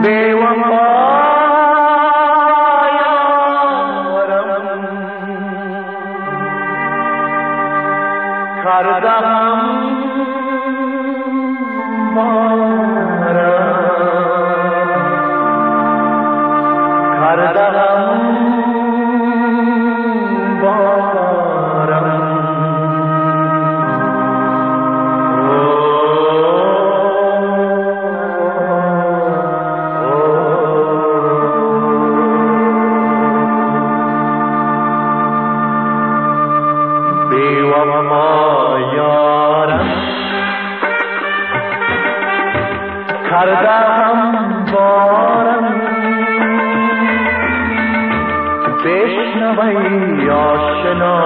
بشنوی آشنا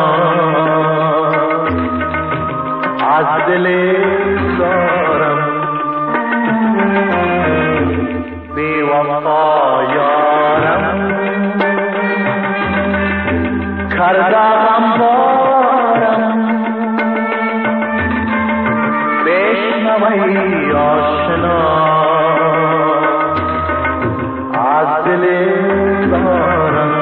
از دل زارم بی وفا یارم کردم بارم بشنوی آشنا از دل زارم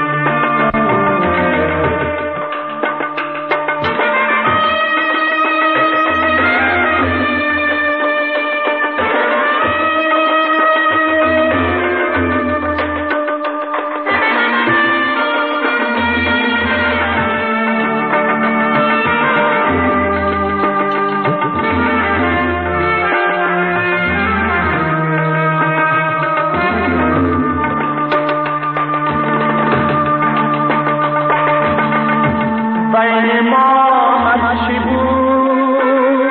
بین ما هرچی بود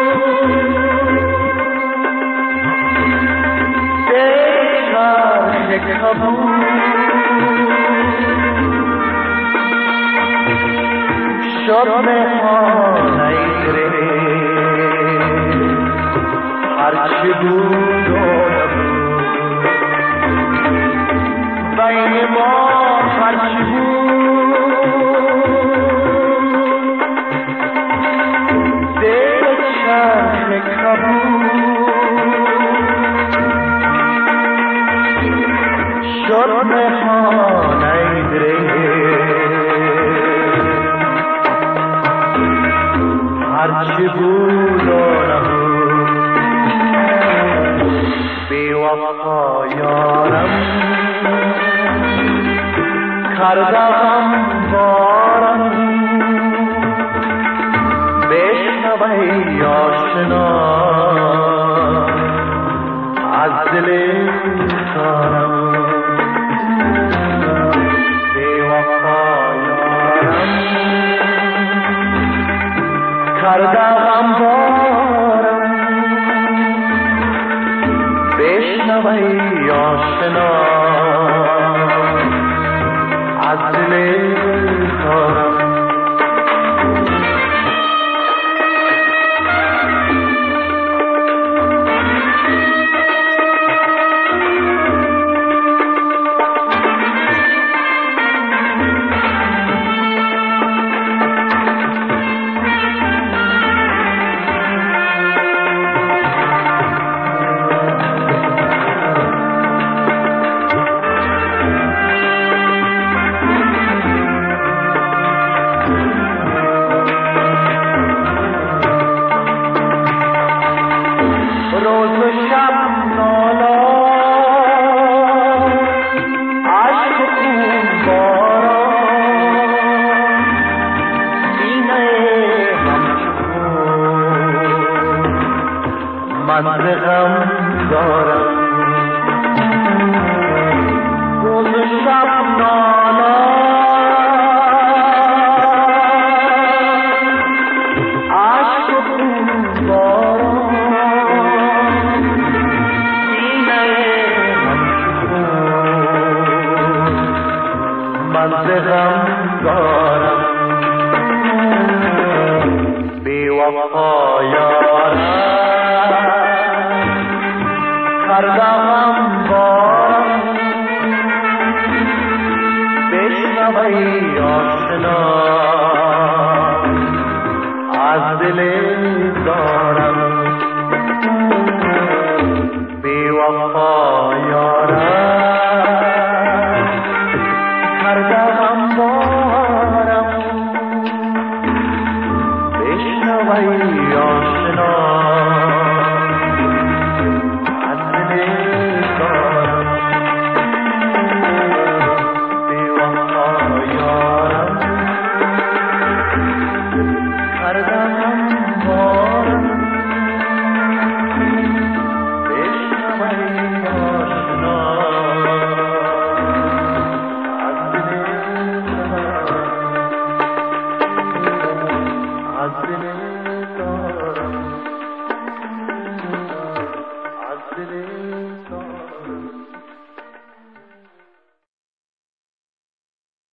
دلش کبود شد مهمان ایره هرچی بود و نبود بین ما هرچی بود شد مهمان ایدره هرچی بود و نبود بی وفا یارم کردم بارم بشنوی آشنا از دل زارم بی وفا یارم کردم بارم بشنوی آشنا از دل زارم روز و شب نالا عشق و خون باران سینه همچون من ز غم دارم روز و شب نالا عشق و خون باران من ز غم دارم بی وفا یارم کردم بارم بشنوی آشنا از دل دارم بی وفا یارم کرده